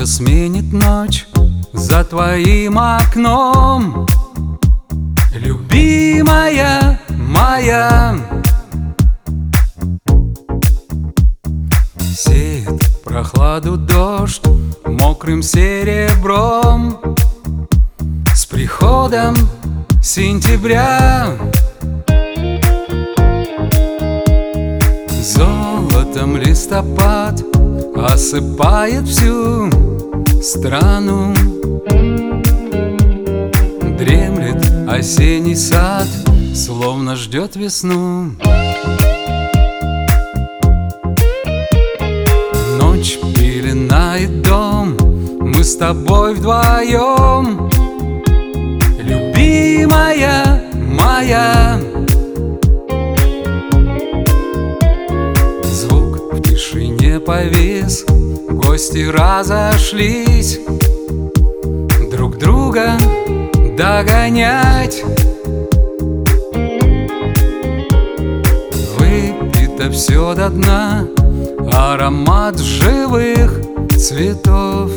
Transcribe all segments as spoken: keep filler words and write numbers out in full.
сменит ночь за твоим окном. Любимая моя, сеет прохладу дождь мокрым серебром. С приходом сентября золотом листопад осыпает всю страну. Дремлет осенний сад, словно ждет весну. Ночь пеленает дом, мы с тобой вдвоем. Любимая моя, звук в тишине повис, гости разошлись друг друга догонять. Выпито все до дна, аромат живых цветов.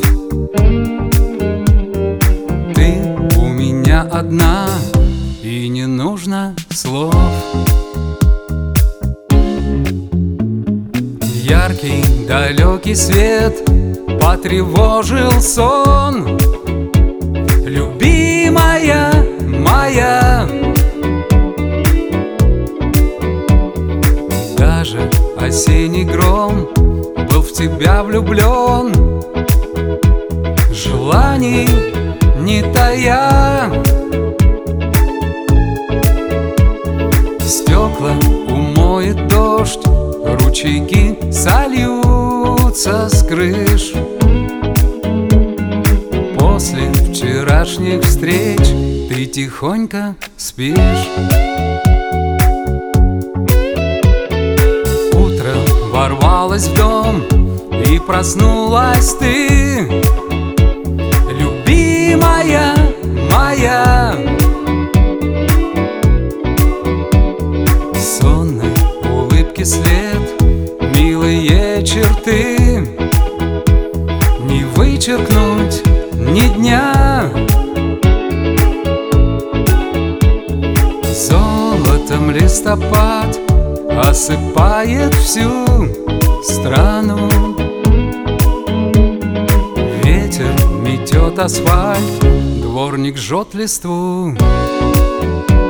Ты у меня одна, и не нужно слов. Яркий далекий свет потревожил сон. Любимая моя, даже осенний гром был в тебя влюблен. Желаний не тая, стекла умоет дождь, ручейки сольются с крыш. После вчерашних встреч ты тихонько спишь. Утро ворвалось в дом, и проснулась ты. Любимая моя, сонной улыбки след, милые черты не вычеркнуть ни дня. Золотом листопад осыпает всю страну. Ветер метет асфальт, дворник жжет листву.